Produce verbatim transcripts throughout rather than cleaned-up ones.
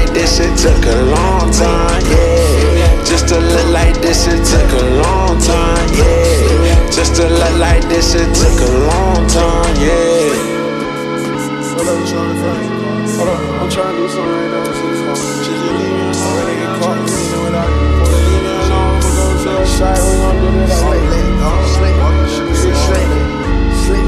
like this, it took a long time, yeah. Just to look like this, it took a long time, yeah. Just to look like this, it took a long time, yeah. Hold up, Hold up, I'm trying to do something right now. Just leave me alone. When they get caught, you know what I do. Before they leave me alone, I'ma go to the side. We gon' do that. Slay, slay, slay, slay.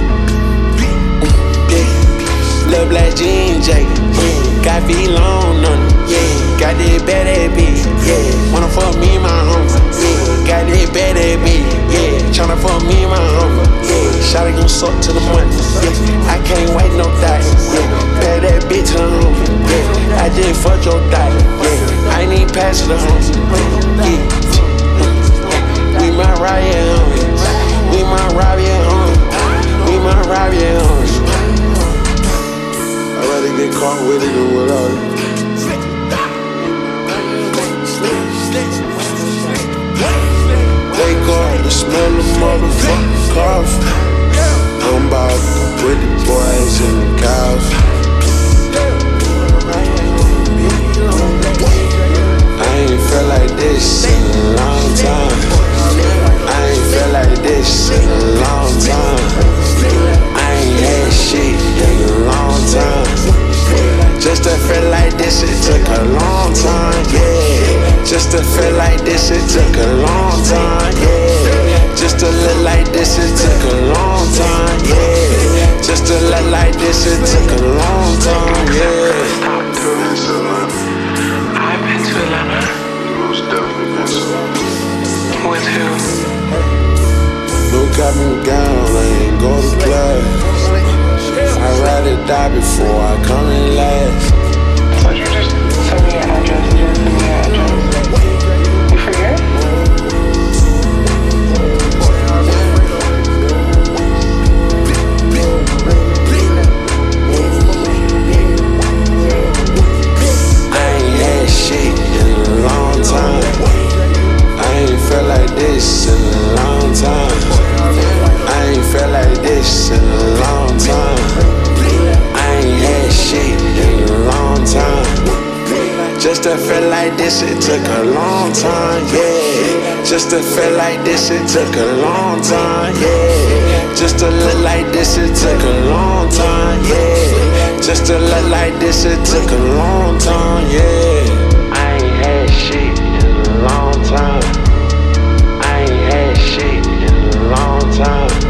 Lil' black jean jacket, yeah. Got feet long on it, yeah. Got that bad ass bitch, yeah. Wanna fuck me and my homie, yeah. Got that bad ass bitch, yeah. Tryna fuck me and my homie, yeah. Shawty gon' suck to the money, yeah. I can't wait no die, yeah. Bad that bitch to the homie, yeah. I just fucked your die, yeah. I ain't even pass it to homie, yeah. We might ride it homie, we might ride it homie, we might ride it homie. I'd rather get caught with it than without it. Wake up and smell the motherfucking coffee. I'm about to put the boys in the coffee. I ain't felt like this in a long time. I ain't felt like this in a long time. I ain't had shit in a long time. Just to feel like this, it took a long time, yeah. Just to feel like this, it took a long time, yeah. Just to look like this, it took a long time, yeah. Just to look like this, it took a long time, yeah. I've been to Atlanta. Most definitely been to. With who? No got me down, I ain't go to class. I'd rather die before I come in last. So you just send me your address, you just send me your address. You forget? I ain't had shit in a long time. I ain't felt like this in a long time. I ain't felt like this in a long time. I ain't had shit in a long time. Just to feel like this, it took a long time, yeah. Just to feel like this, it took a long time, yeah. Just to look like this, it took a long time, yeah. Just to look like this, it took a long time, yeah. I ain't had shit in a long time. I ain't had shit in a long time.